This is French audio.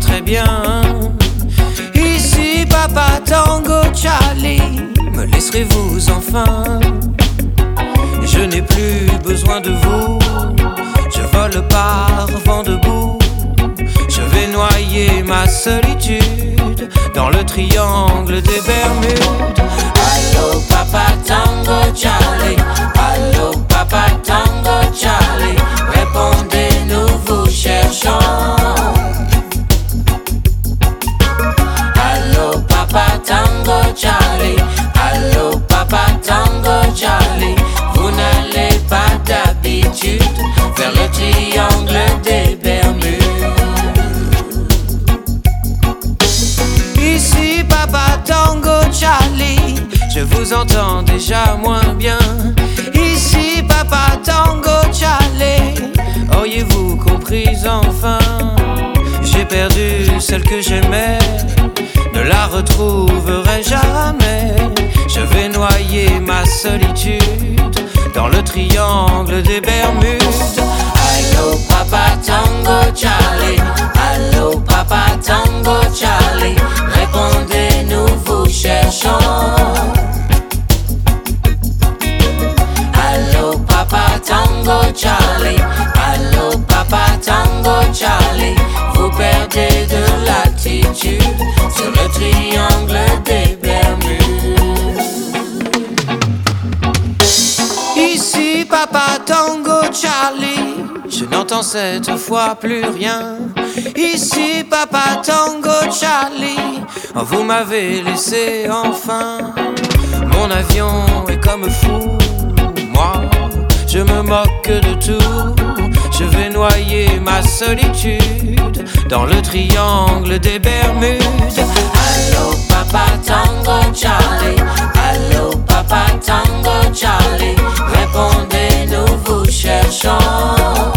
très bien. Ici Papa Tango Charlie, me laisserez-vous enfin? Je n'ai plus besoin de vous, je vole par vent debout. Je vais noyer ma solitude dans le triangle des Bermudes. Allô Papa Tango Charlie, allô Papa Tango Charlie, répondez, nous vous cherchons. Allô Papa Tango Charlie, allô Papa Tango Charlie, vous n'allez pas d'habitude vers le triangle des Bermudes. Ici Papa Tango Charlie, je vous entends déjà moins bien. Ici Papa Tango Charlie, auriez-vous compris enfin? J'ai perdu celle que j'aimais, ne la retrouverai jamais. Je vais noyer ma solitude dans le triangle des Bermudes. Allô Papa Tango Charlie, allô Papa Tango Charlie, répondez, nous vous cherchons. Allô Papa Tango Charlie, allô Papa Tango Charlie, vous perdez de l'attitude sur le triangle des Bermudes. Ici Papa Tango Charlie, je n'entends cette fois plus rien. Ici Papa Tango Charlie, oh, vous m'avez laissé enfin. Mon avion est comme fou, moi je me moque de tout. Je vais noyer ma solitude dans le triangle des Bermudes. Allô Papa Tango Charlie, allô Papa Tango Charlie, répondez, nous vous cherchons.